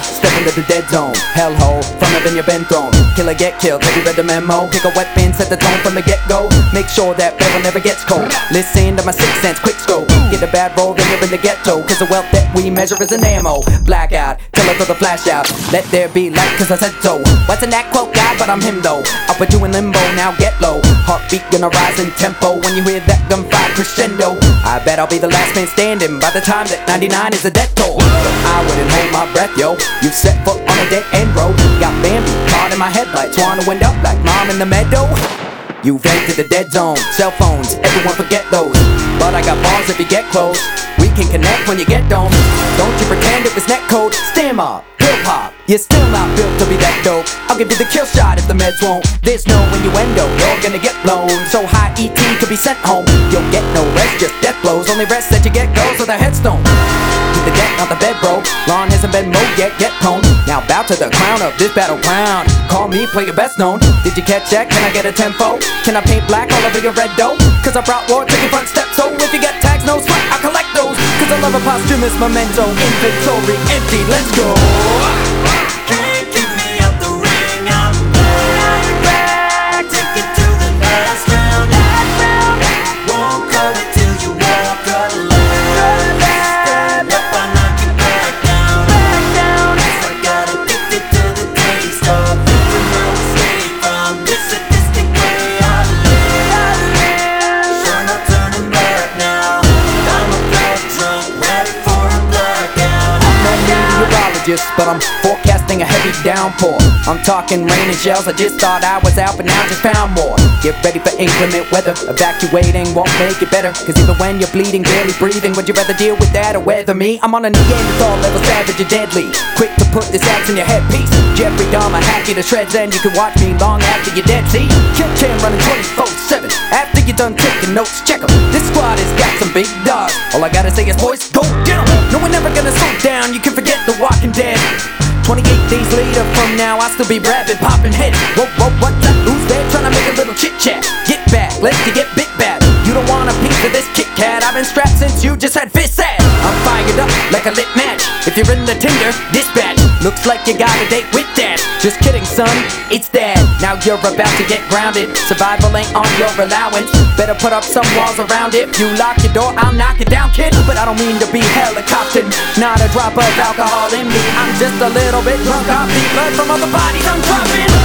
step into the dead zone. Hellhole, from within you've been thrown. Killer get killed, have you read the memo? Pick a weapon, set the tone from the get-go. Make sure that barrel never gets cold. Listen to my 6 cents, quick scope. Get a bad roll, then you're in the ghetto. Cause the wealth that we measure is an ammo. Blackout, till I throw the flash out. Let there be light, cause I said so. What's in that quote, guy? But I'm him though. I'll put you in limbo, now get low. Heartbeat gonna rise in tempo when you hear that gunfire crescendo. I bet I'll be the last man standing by the time that 99 is a death toll. I wouldn't hold my breath, yo. You set foot on a dead end road. Got Bambi caught in my headlights, wanna wind up like mom in the meadow. You've entered the dead zone. Cell phones, everyone forget those. But I got bars if you get close. We can connect when you get dome. Don't you pretend it was net code. Stand up, hip hop. You're still not built to be that dope. I'll give you the kill shot if the meds won't. There's no innuendo, you're gonna get blown. So high ET could be sent home. You'll get no rest, just death blows. Only rest that you get goes with a headstone. Keep the deck, not the bed, bro. Lawn hasn't been mowed yet, get toned. Now bow to the crown of this battleground. Call me, play your best known. Did you catch that? Can I get a tempo? Can I paint black all over your red dough? Cause I brought war to your front step. So if you get tags, no sweat, I'll collect those. Cause I love a posthumous memento. Inventory empty, let's go. Can't keep me out the ring, I'm back. Take it to the last round. Won't cut it till you walk alone. Stand up, I knock you back down. I got addicted to the taste of living my escape from this sadistic way I live. Sure not turning back now. I'm a blood drunk, ready for a blackout. I'm no meteorologist, but I'm forecasting a heavy downpour. I'm talking rain and shells. I just thought I was out, but now just found more. Get ready for inclement weather. Evacuating won't make it better. Cause even when you're bleeding, barely breathing, would you rather deal with that or weather me? I'm on a Neanderthal level, savage and deadly. Quick to put this axe in your headpiece. Jeffrey Dahmer, hack you to shreds, and you can watch me long after you're dead. See? Kill cam running 24/7. After you're done taking notes, check 'em. This squad has got some big dogs. All I gotta say is, boys, go get 'em. No, we're never gonna slow down. You can forget the Walking Dead. 28 days later from now, I'll still be rapping, popping heads. Whoa, what's up? Who's there? Trying to make a little chit chat. Get back, let's get big bad. You don't want a piece of this Kit Kat. I've been strapped since you just had fist ass. I'm fired up like a lit match. If you're in the Tinder, dispatch. Looks like you got a date with dad. Just kidding, son, it's dad. Now you're about to get grounded. Survival ain't on your allowance. Better put up some walls around it. You lock your door, I'll knock it down, kid. But I don't mean to be helicoptered. Not a drop of alcohol in me. I'm just a little bit drunk off the blood from other bodies I'm dropping.